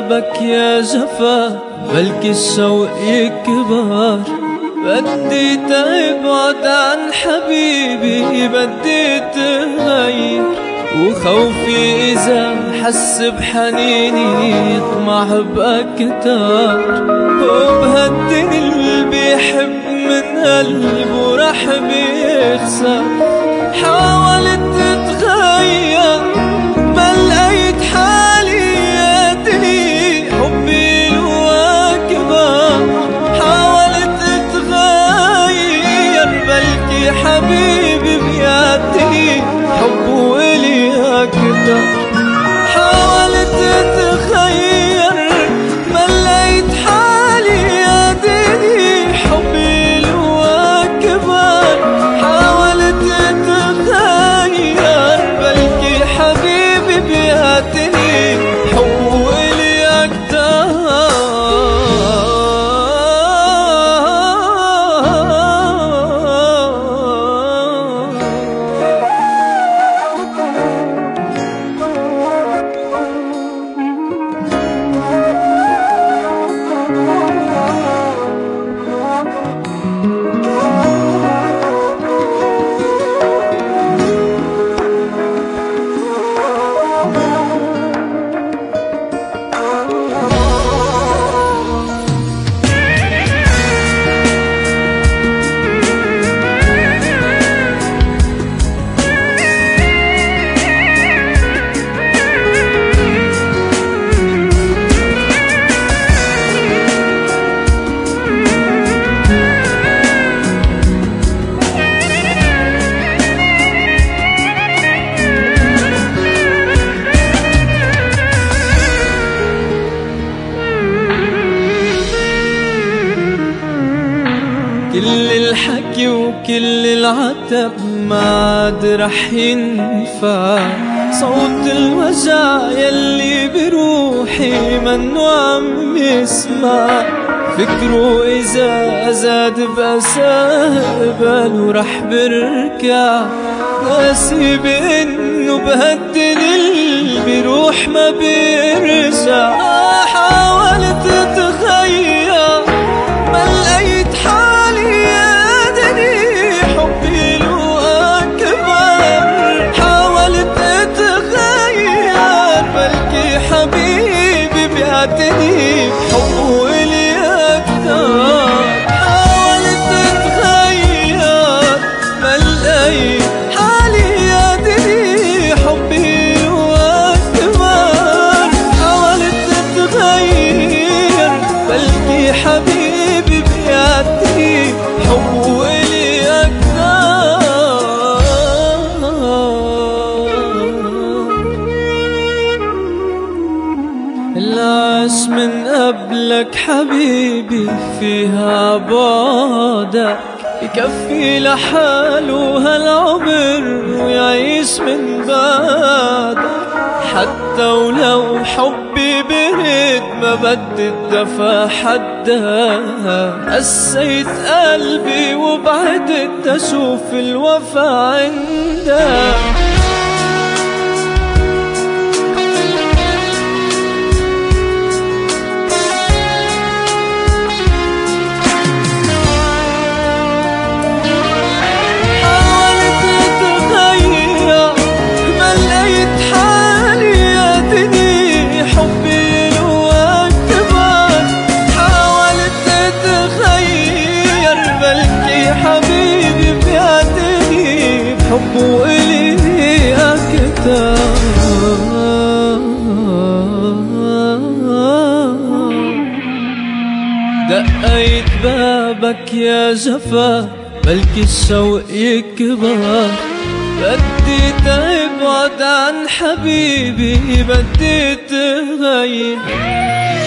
بابك يا جفا بلكي الشوق يكبر. بدي تبعد عن حبيبي، بدي تغير، وخوفي إذا حس بحنيني يطمع بأكتر. وبهالدنيا اللي بيحب من قلبه رح بيخسر. حاولت تتغير ما لقيت حالي يا دنيا، حبي له أكبر. حاولت تتغير بلكي حبيبي بيعطيني حبه إلي أكتر. حاولت تتغير ما لقيت حالي يا دنيا، حبي له أكبر. حاولت تتغير بلكي حبيبي بيعطيني حبه إلي أكتر. كل الحكي وكل العتب ما عاد رح ينفع. صوت الوجع يلي بروحي منو عم يسمع. فكره إذا زاد بأساه باله رح بركع. ناسي بإنه بهالدنيا اللي بيروح ما بيرجع. حاولت تتغير ما لقيت حالي يا دنيا، حبي له أكبر. حاولت تتغير بلكي حبيبي بيعطيني حبه إلي أكتر. حاولت تتغير ما لقيت حالي يا دنيا، حبي له أكبر. حاولت تتغير بلكي حبيبي بيعطيني حبه إلي أكتر. العاش من قبلك حبيبي فيها بعدك، يكفي لحاله هالعمر ويعيش من بعدك. حتى ولو حبي برد ما بدي الدفا حدا. قسيت قلبي وبعدت أشوف الوفا عندك. حبه إلي أكتر. دقيت بابك يا جفا بلكي الشوق يكبر. بدي تبعد عن حبيبي، بدي تغير،